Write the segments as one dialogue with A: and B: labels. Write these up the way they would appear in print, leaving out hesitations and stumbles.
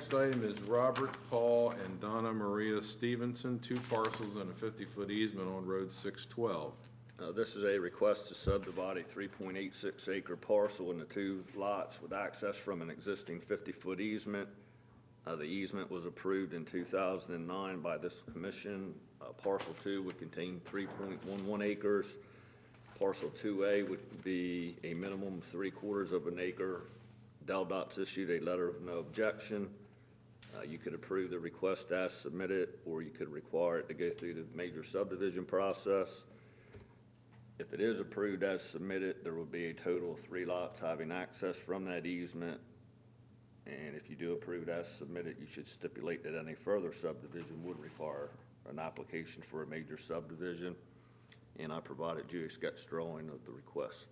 A: next item is Robert, Paul, and Donna Maria Stevenson, 2 parcels and a 50-foot easement on Road 612.
B: This is a request to subdivide a 3.86 acre parcel into 2 lots with access from an existing 50-foot easement. The easement was approved in 2009 by this commission. Parcel 2 would contain 3.11 acres. Parcel 2A would be a minimum of 3/4 of an acre. DelDOT's issued a letter of no objection. You could approve the request as submitted, or you could require it to go through the major subdivision process. If it is approved as submitted, there will be a total of 3 lots having access from that easement. And if you do approve it as submitted, you should stipulate that any further subdivision would require an application for a major subdivision. And I provided you a sketch drawing of the request.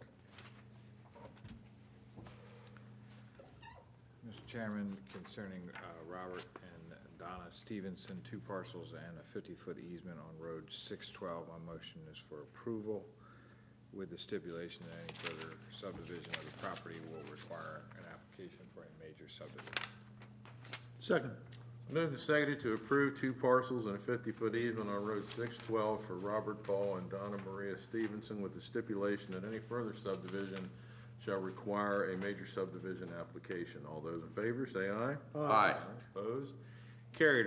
C: Mr. Chairman, concerning Robert and Donna Stevenson, 2 parcels and a 50-foot easement on Road 612, my motion is for approval with the stipulation that any further subdivision of the property will require an application for a major subdivision.
D: Second.
A: Moved and seconded to approve 2 parcels and a 50-foot easement on Road 612 for Robert, Paul, and Donna Maria Stevenson with the stipulation that any further subdivision shall require a major subdivision application. All those in favor say aye.
D: Aye.
A: Opposed? Carried.